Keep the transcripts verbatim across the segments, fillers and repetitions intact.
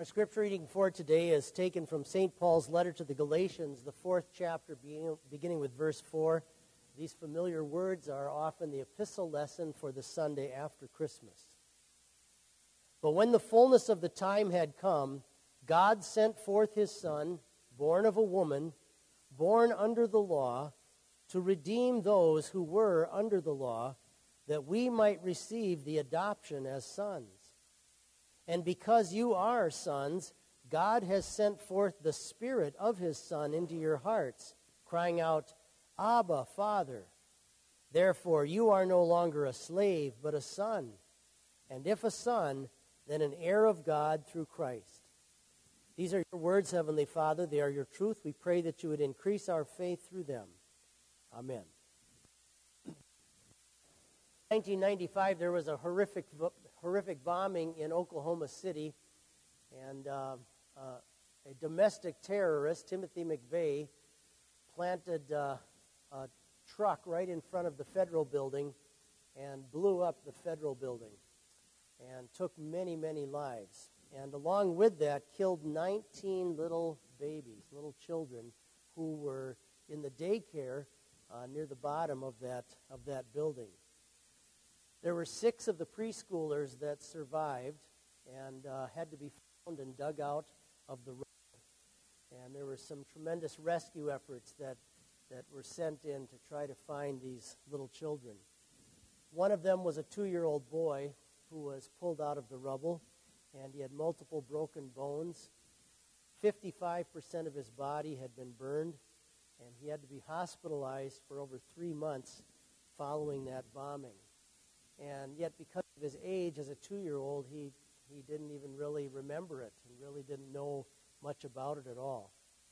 Our scripture reading for today is taken from Saint Paul's letter to the Galatians, the fourth chapter, beginning with verse four. These familiar words are often the epistle lesson for the Sunday after Christmas. But when the fullness of the time had come, God sent forth his Son, born of a woman, born under the law, to redeem those who were under the law, that we might receive the adoption as sons. And because you are sons, God has sent forth the Spirit of his Son into your hearts, crying out, Abba, Father. Therefore you are no longer a slave, but a son. And if a son, then an heir of God through Christ. These are your words, Heavenly Father. They are your truth. We pray that you would increase our faith through them. Amen. In nineteen ninety-five, there was a horrific horrific bombing in Oklahoma City, and uh, uh, a domestic terrorist, Timothy McVeigh, planted uh, a truck right in front of the federal building and blew up the federal building and took many, many lives. And along with that, killed nineteen little babies, little children, who were in the daycare uh, near the bottom of that of that building. There were six of the preschoolers that survived and uh, had to be found and dug out of the road. And there were some tremendous rescue efforts that, that were sent in to try to find these little children. One of them was a two-year-old boy who was pulled out of the rubble, and he had multiple broken bones. fifty-five percent of his body had been burned, and he had to be hospitalized for over three months following that bombing. And yet, because of his age as a two-year-old, he, he didn't even really remember it. He really didn't know much about it at all.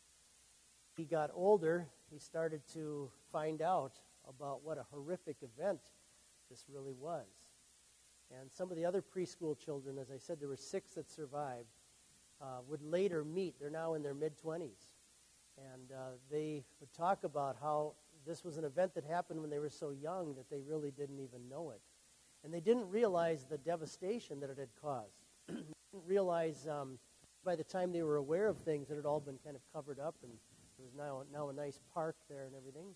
He got older, he started to find out about what a horrific event this really was. And some of the other preschool children, as I said, there were six that survived, uh, would later meet. They're now in their mid-twenties. And uh, they would talk about how this was an event that happened when they were so young that they really didn't even know it. And they didn't realize the devastation that it had caused. They didn't realize um, by the time they were aware of things that it had all been kind of covered up, and there was now, now a nice park there and everything.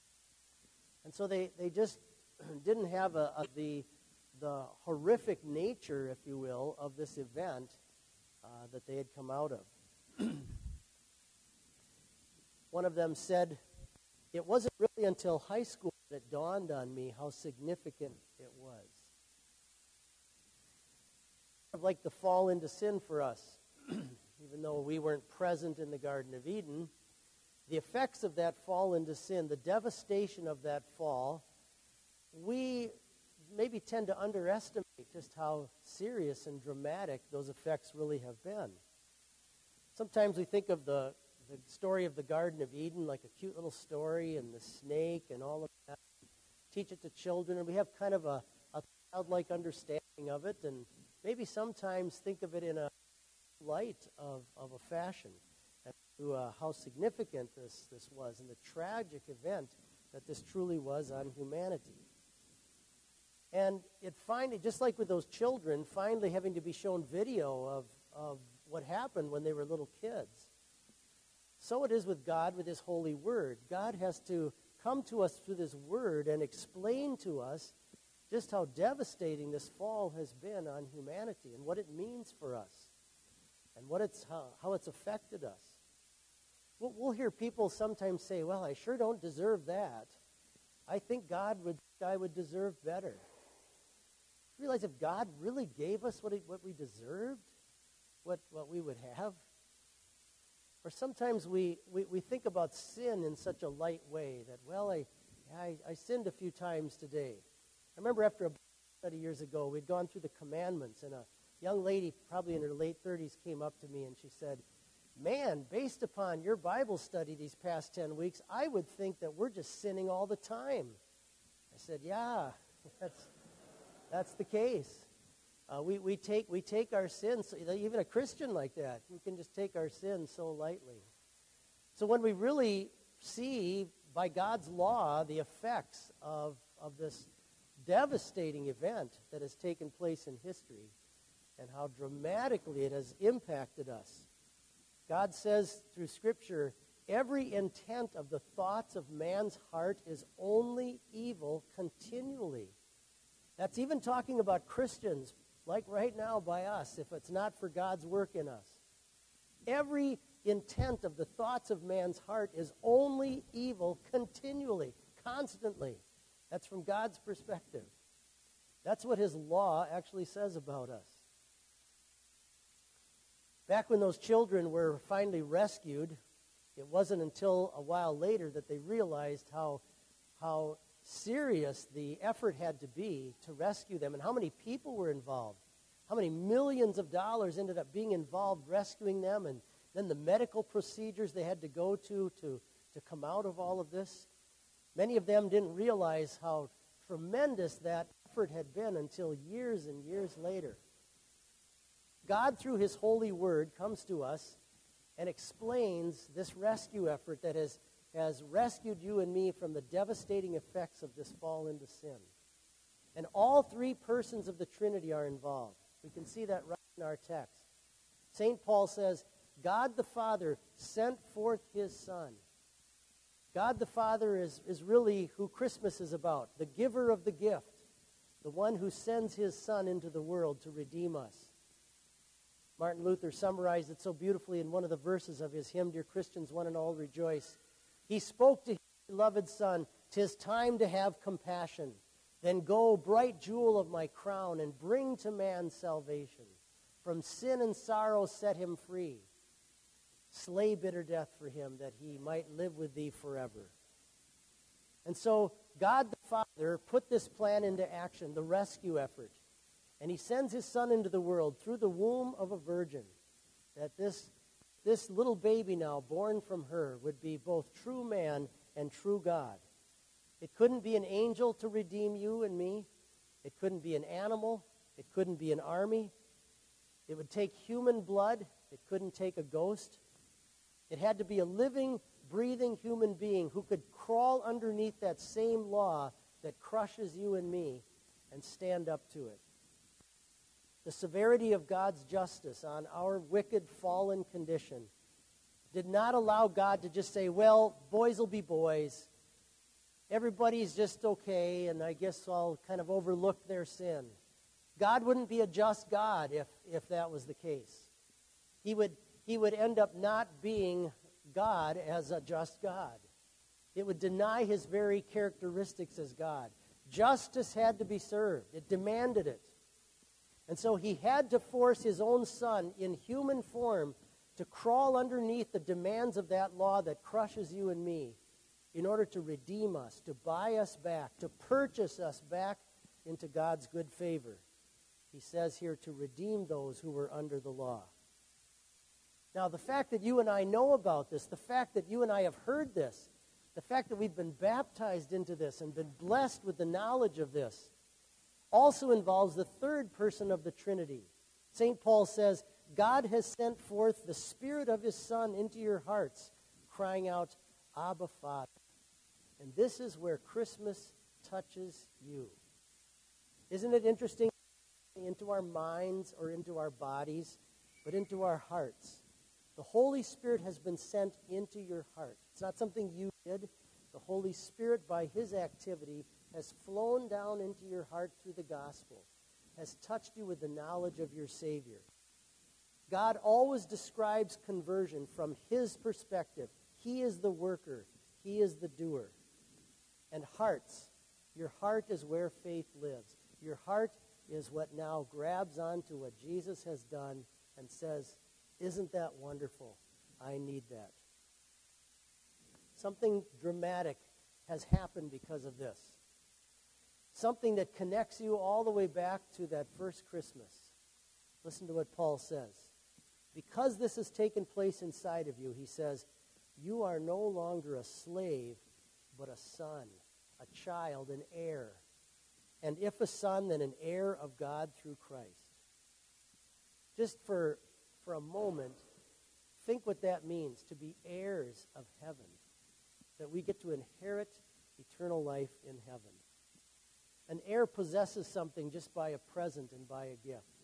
And so they, they just didn't have a, a, the, the horrific nature, if you will, of this event uh, that they had come out of. One of them said, "It wasn't really until high school that it dawned on me how significant it was." Like the fall into sin for us, even though we weren't present in the Garden of Eden, the effects of that fall into sin, the devastation of that fall, we maybe tend to underestimate just how serious and dramatic those effects really have been. Sometimes we think of the, the story of the Garden of Eden like a cute little story and the snake and all of that. Teach it to children, and we have kind of a, a childlike understanding of it, and maybe sometimes think of it in a light of, of a fashion, and to uh, how significant this, this was and the tragic event that this truly was on humanity. And it finally, just like with those children, finally having to be shown video of, of what happened when they were little kids. So it is with God, with his holy word. God has to come to us through this word and explain to us just how devastating this fall has been on humanity and what it means for us and what it's how, how it's affected us. We'll, we'll hear people sometimes say, well, I sure don't deserve that. I think God would I would deserve better. Realize if God really gave us what, he, what we deserved, what, what we would have. Or sometimes we, we, we think about sin in such a light way that, well, I, I, I sinned a few times today. I remember after a study years ago, we'd gone through the commandments, and a young lady, probably in her late thirties, came up to me and she said, man, based upon your Bible study these past ten weeks, I would think that we're just sinning all the time. I said, yeah, that's, that's the case. Uh, we, we, take, we take our sins, even a Christian like that, we can just take our sins so lightly. So when we really see, by God's law, the effects of, of this devastating event that has taken place in history, and how dramatically it has impacted us. God says through Scripture, every intent of the thoughts of man's heart is only evil continually. That's even talking about Christians, like right now by us, if it's not for God's work in us. Every intent of the thoughts of man's heart is only evil continually, constantly. That's from God's perspective. That's what his law actually says about us. Back when those children were finally rescued, it wasn't until a while later that they realized how, how serious the effort had to be to rescue them and how many people were involved. How many millions of dollars ended up being involved rescuing them, and then the medical procedures they had to go to to, to come out of all of this. Many of them didn't realize how tremendous that effort had been until years and years later. God, through his holy word, comes to us and explains this rescue effort that has, has rescued you and me from the devastating effects of this fall into sin. And all three persons of the Trinity are involved. We can see that right in our text. Saint Paul says, God the Father sent forth his Son. God the Father is, is really who Christmas is about, the giver of the gift, the one who sends his Son into the world to redeem us. Martin Luther summarized it so beautifully in one of the verses of his hymn, Dear Christians, One and All Rejoice. He spoke to his beloved Son, "'Tis time to have compassion. Then go, bright jewel of my crown, and bring to man salvation. From sin and sorrow set him free. Slay bitter death for him, that he might live with thee forever." And so God the Father put this plan into action, the rescue effort. And he sends his Son into the world through the womb of a virgin, that this, this little baby now born from her would be both true man and true God. It couldn't be an angel to redeem you and me. It couldn't be an animal. It couldn't be an army. It would take human blood. It couldn't take a ghost. It had to be a living, breathing human being who could crawl underneath that same law that crushes you and me and stand up to it. The severity of God's justice on our wicked, fallen condition did not allow God to just say, well, boys will be boys. Everybody's just okay, and I guess I'll kind of overlook their sin. God wouldn't be a just God if, if that was the case. He would, he would end up not being God as a just God. It would deny his very characteristics as God. Justice had to be served. It demanded it. And so he had to force his own Son in human form to crawl underneath the demands of that law that crushes you and me in order to redeem us, to buy us back, to purchase us back into God's good favor. He says here to redeem those who were under the law. Now, the fact that you and I know about this, the fact that you and I have heard this, the fact that we've been baptized into this and been blessed with the knowledge of this, also involves the third person of the Trinity. Saint Paul says, God has sent forth the Spirit of his Son into your hearts, crying out, Abba, Father. And this is where Christmas touches you. Isn't it interesting? Into our minds or into our bodies, but into our hearts. The Holy Spirit has been sent into your heart. It's not something you did. The Holy Spirit, by his activity, has flown down into your heart through the gospel, has touched you with the knowledge of your Savior. God always describes conversion from his perspective. He is the worker. He is the doer. And hearts, your heart is where faith lives. Your heart is what now grabs onto what Jesus has done and says, isn't that wonderful? I need that. Something dramatic has happened because of this. Something that connects you all the way back to that first Christmas. Listen to what Paul says. Because this has taken place inside of you, he says, you are no longer a slave, but a son, a child, an heir. And if a son, then an heir of God through Christ. Just for, for a moment, think what that means, to be heirs of heaven. That we get to inherit eternal life in heaven. An heir possesses something just by a present and by a gift.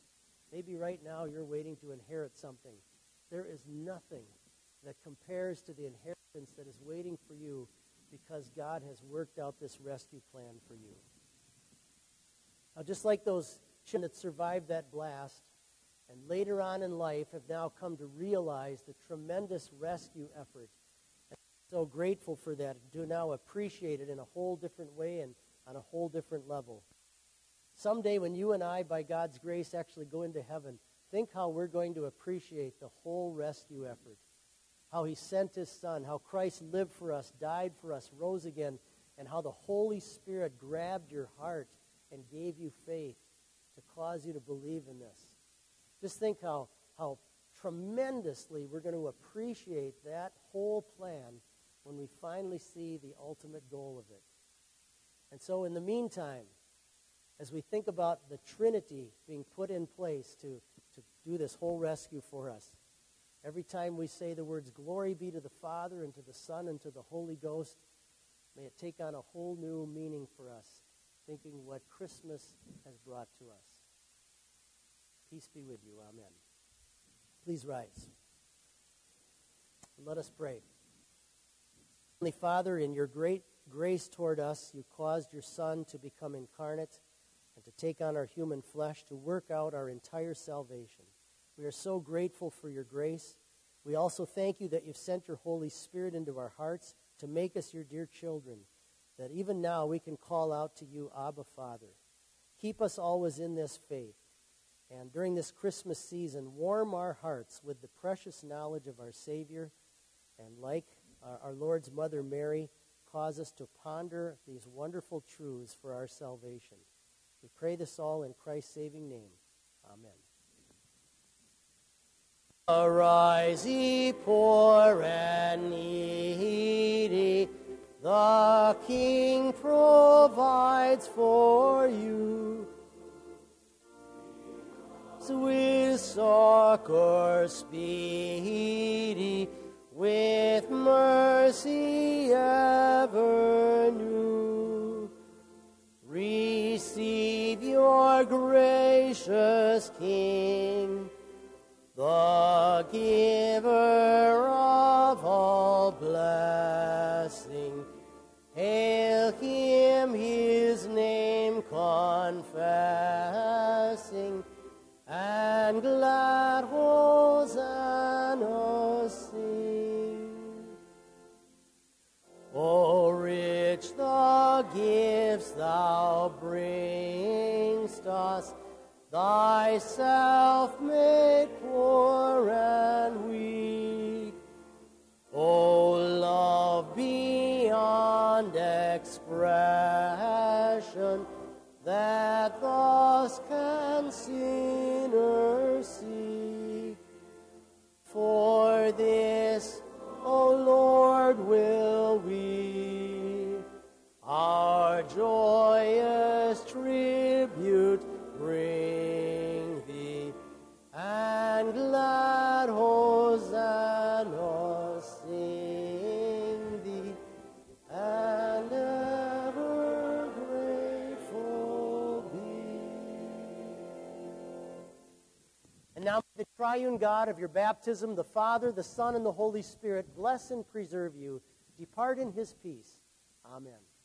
Maybe right now you're waiting to inherit something. There is nothing that compares to the inheritance that is waiting for you because God has worked out this rescue plan for you. Now, just like those children that survived that blast and later on in life have now come to realize the tremendous rescue effort, and I'm so grateful for that, to now appreciate it in a whole different way and on a whole different level. Someday when you and I, by God's grace, actually go into heaven, think how we're going to appreciate the whole rescue effort. How he sent his son, how Christ lived for us, died for us, rose again, and how the Holy Spirit grabbed your heart and gave you faith to cause you to believe in this. Just think how, how tremendously we're going to appreciate that whole plan when we finally see the ultimate goal of it. And so in the meantime, as we think about the Trinity being put in place to, to do this whole rescue for us, every time we say the words, glory be to the Father and to the Son and to the Holy Ghost, may it take on a whole new meaning for us, thinking what Christmas has brought to us. Peace be with you. Amen. Please rise. And let us pray. Heavenly Father, in your great grace toward us, you caused your Son to become incarnate and to take on our human flesh to work out our entire salvation. We are so grateful for your grace. We also thank you that you've sent your Holy Spirit into our hearts to make us your dear children, that even now we can call out to you, Abba, Father. Keep us always in this faith. And during this Christmas season, warm our hearts with the precious knowledge of our Savior. And like our, our Lord's Mother Mary, cause us to ponder these wonderful truths for our salvation. We pray this all in Christ's saving name. Amen. Arise, ye poor and needy, the King provides for you. With succor speedy, with mercy ever new. Receive your gracious King, the giver of all blessing. Hail him, his name confessing, and glad hosanna sing. O rich the gifts thou bring'st us, thyself made poor and weak. O love beyond expression, that thus can sinners seek. For this, O Lord, will we our joyous tribute bring thee, and glad hosanna sing thee, and ever grateful be. And now the triune God of your baptism, the Father, the Son, and the Holy Spirit, bless and preserve you. Depart in his peace. Amen.